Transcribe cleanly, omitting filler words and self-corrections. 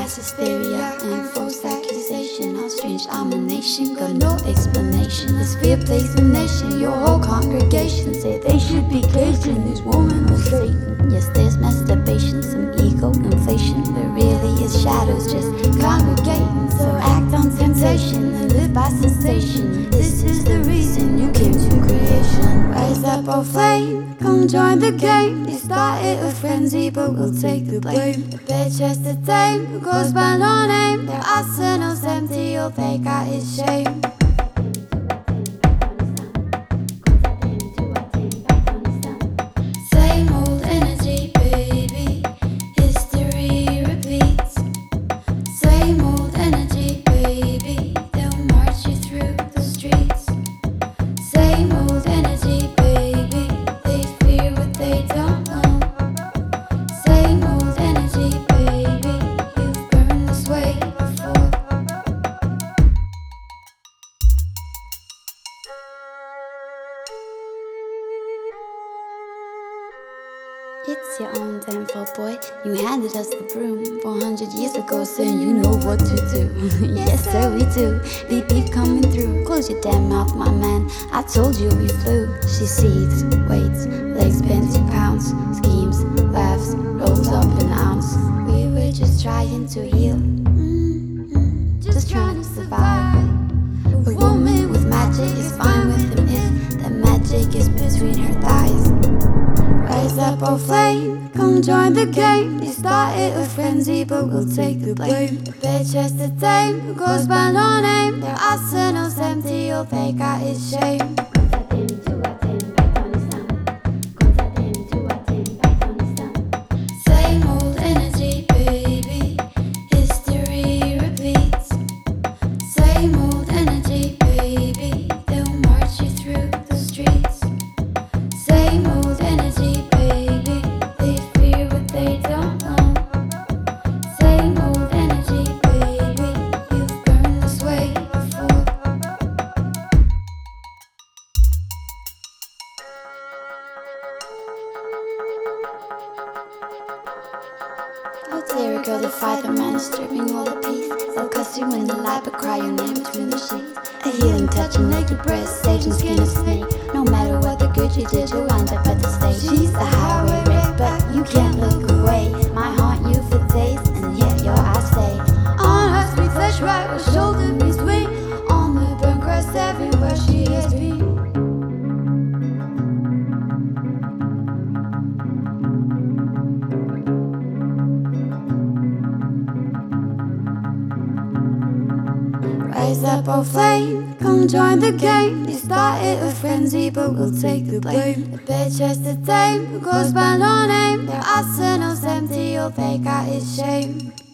mass hysteria and false accusation. Our strange domination, got no explanation. This fear plagues the nation. Your whole congregation say they should be caging this woman or Satan. Yes, there's masturbation, some ego inflation, but really it's shadows just congregating. So act on temptation and live by sensation. This is the reason you came to creation. Rise up, oh flame, come join the game. They started a frenzy, but we'll take the blame. The bare chest to tame, who goes by no name. Their arsenal's empty, all they got is shame. Same old energy, baby. History repeats. Same old energy, baby. They'll march you through the streets. Same old energy, baby. They fear what they don't know. Same old energy, baby. You've burned this way before. It's your own damn fault, boy. You handed us the broom 400 years ago, saying you know what to do. Yes, sir, we do. Beep, beep coming through. Close your damn mouth, my man. I told you we flew. She seethes, waits, legs bent 2 pounds. Schemes, laughs, rolls up an ounce. We were just trying to heal. Just trying to survive. A woman with magic is fine with him if the magic is between her thighs. Rise up, oh flame, come join the game. They started a frenzy, but we'll take the blame. The bare chest to tame, who goes by no name. Their arsenal's empty, all they got is shame. Same old energy, baby. History repeats. Same old energy, baby. They'll march you through the streets. Same old energy, baby. They fear what they don't know. Same old energy, baby. You've burned this way before. Oh dear girl, defy the man stripping all the peace. They'll cuss you in the light, but cry your name between the sheets. A healing touch and naked breast, sage and skin of snake. No matter what the good you did, you'll wind up at the stage. She's the highway wreck, but you can't look away. Might haunt you for days, and yet your eyes stay on her sweet flesh, right where shoulder meets wing. On the burnt grass, everywhere she has been. Rise up, oh flame, come join the game. They started a frenzy, but we'll take the blame. The bare chest to tame, who goes by no name. Their arsenal's empty, all they got is shame.